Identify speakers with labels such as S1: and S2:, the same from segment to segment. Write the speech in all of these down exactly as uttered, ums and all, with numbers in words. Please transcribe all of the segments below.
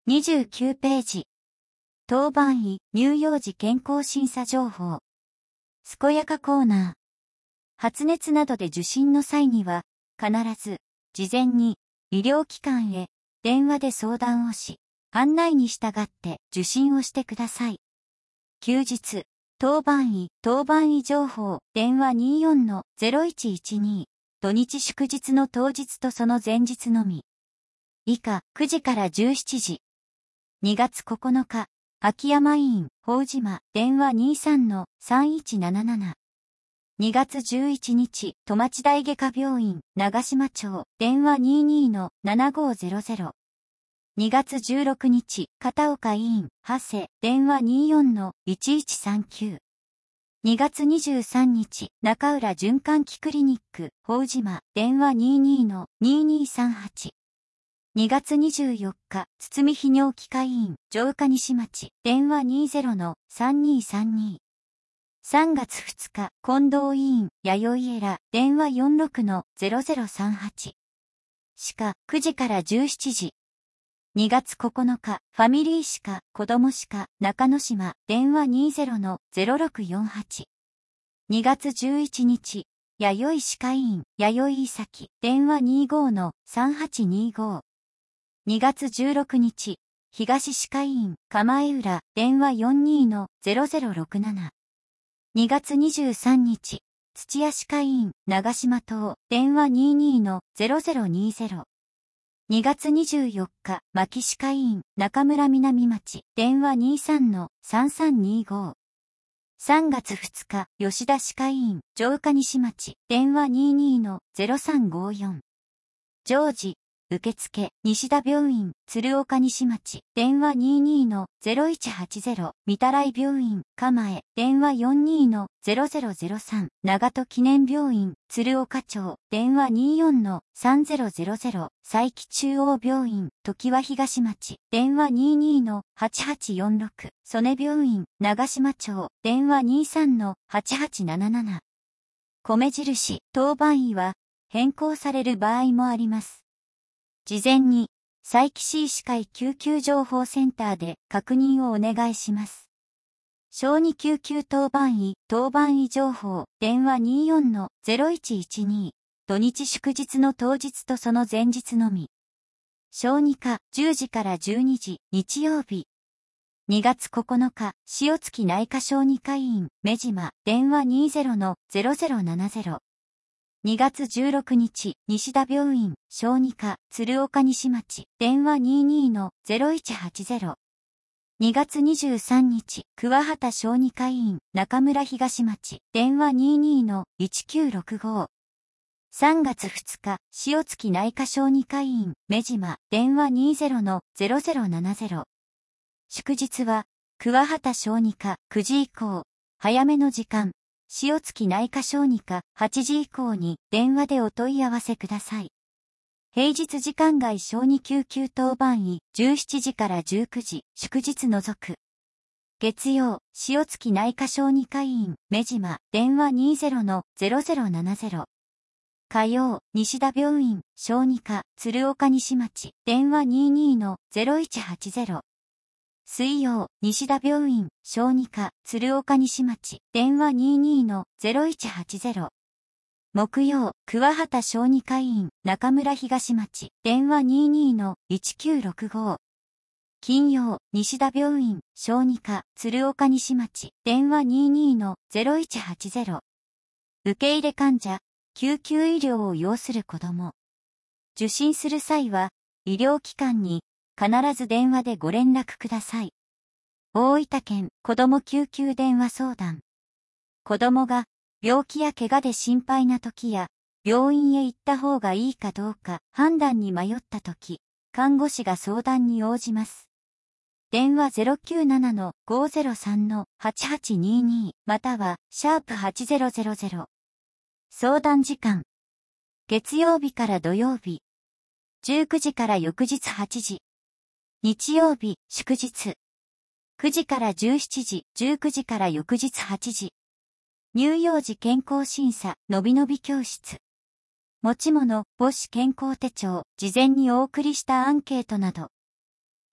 S1: にじゅうきゅうページ。当番医乳幼児健康審査情報。健やかコーナー。発熱などで受診の際には、必ず、事前に、医療機関へ、電話で相談をし、案内に従って受診をしてください。休日、当番医、当番医情報、電話 にじゅうよんのゼロいちいちに、土日祝日の当日とその前日のみ。以下、くじからじゅうしちじ。にがつここのか、秋山医院、法島、電話 にじゅうさんのさんいちなななな。にがつじゅういちにち、戸町大外科病院、長島町、電話 にじゅうにのななごゼロゼロ。にがつじゅうろくにち、片岡医院、長谷、電話 にじゅうよんのいちいちさんきゅう。にがつにじゅうさんにち、中浦循環器クリニック、法島、電話 にじゅうにのにじゅうにさんはち。にがつにじゅうよっか、堤泌尿器科医院、城下西町、電話 にじゅうのさんにさんに。さんがつふつか、近藤医院、弥生エラ、電話 よんじゅうろくのゼロゼロさんはち。歯科、くじからじゅうしちじ。にがつここのか、ファミリー歯科、子ども歯科、中之島、電話 にじゅうのゼロろくよんはち。にがつじゅういちにち、弥生歯科医院、弥生医先、電話 にじゅうごのさんはちにご。にがつじゅうろくにち、東歯科医院、構え浦、電話 よんじゅうにのゼロゼロろくなな。にがつにじゅうさんにち、土屋歯科医院、長島島、電話 にじゅうにのゼロゼロにゼロ。にがつにじゅうよっか、牧歯科医院、中村南町、電話 にじゅうさんのさんさんにご。さんがつふつか、吉田歯科医院、城下西町、電話 にじゅうにのゼロさんごよん。常時、受付、西田病院、鶴岡西町、電話 にじゅうにのゼロいちはちゼロ、御手洗病院、蒲江、電話 よんじゅうにのゼロゼロゼロさん、長門記念病院、鶴岡町、電話 にじゅうよんのさんゼロゼロゼロ、佐伯中央病院、常盤東町、電話 にじゅうにのはちはちよんろく、曽根病院、長島町、電話 にじゅうさんのはちはちなななな。米印、当番医は、変更される場合もあります。事前に、佐伯市医師会救急情報センターで確認をお願いします。小児救急当番医、当番医情報、電話 にじゅうよんのゼロいちいちに、土日祝日の当日とその前日のみ。小児科、じゅうじからじゅうにじ、日曜日。にがつここのか、塩月内科小児科医院、目島、電話 にじゅうのゼロゼロななゼロ。にがつじゅうろくにち、西田病院、小児科、鶴岡西町、電話 にじゅうにのゼロいちはちゼロ。にがつにじゅうさんにち、桑畑小児科医院、中村東町、電話 にじゅうにのいちきゅうろくご。さんがつふつか、塩月内科小児科医院、目島、電話 にじゅうのゼロゼロななゼロ。祝日は、桑畑小児科、くじ以降、早めの時間。塩月内科小児科はちじ以降に電話でお問い合わせください。平日時間外小児救急当番医じゅうしちじからじゅうくじ、祝日除く。月曜、塩月内科小児科医院、目島、電話 にじゅうのゼロゼロななゼロ。火曜、西田病院、小児科、鶴岡西町、電話 にじゅうにのゼロいちはちゼロ。水曜、西田病院、小児科、鶴岡西町、電話 にじゅうにのゼロいちはちゼロ。木曜、桑畑小児科医院、中村東町、電話 にじゅうにのいちきゅうろくご。金曜、西田病院、小児科、鶴岡西町、電話 にじゅうにのゼロいちはちゼロ。受け入れ患者、救急医療を要する子ども。受診する際は、医療機関に、必ず電話でご連絡ください。大分県子ども救急電話相談。子どもが病気や怪我で心配な時や病院へ行った方がいいかどうか判断に迷った時、看護師が相談に応じます。電話 ゼロきゅうななのごゼロさんのはちはちににまたはシャープはちゼロゼロゼロ。相談時間。月曜日から土曜日。じゅうくじから翌日はちじ。日曜日、祝日。くじからじゅうしちじ、じゅうくじから翌日はちじ。乳幼児健康審査、のびのび教室。持ち物、母子健康手帳、事前にお送りしたアンケートなど。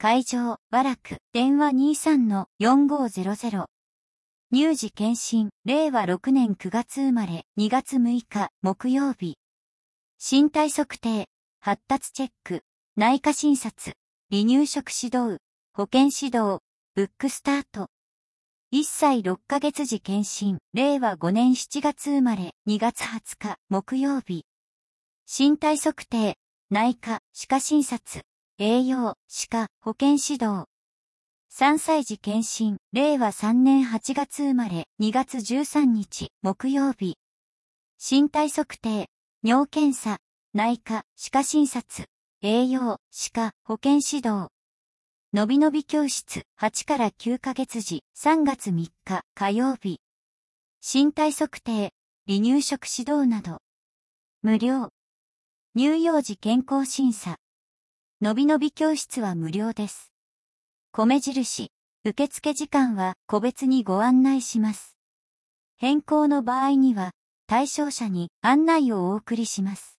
S1: 会場、和楽、電話 にさんのよんごーぜろぜろ。乳児健診、れいわろくねんくがつ生まれ、にがつむいか、木曜日。身体測定、発達チェック、内科診察、離乳食指導、保健指導、ブックスタート。いっさいろっかげつ時健診、れいわごねんしちがつ生まれ、にがつはつか、木曜日。身体測定、内科、歯科診察、栄養、歯科、保健指導。さんさい時健診、れいわさんねんはちがつ生まれ、にがつじゅうさんにち、木曜日。身体測定、尿検査、内科、歯科診察、栄養、歯科、保健指導。のびのび教室、はちからきゅうかげつ時、さんがつみっか、火曜日。身体測定、離乳食指導など。無料。乳幼児健康審査。のびのび教室は無料です。米印、受付時間は個別にご案内します。変更の場合には、対象者に案内をお送りします。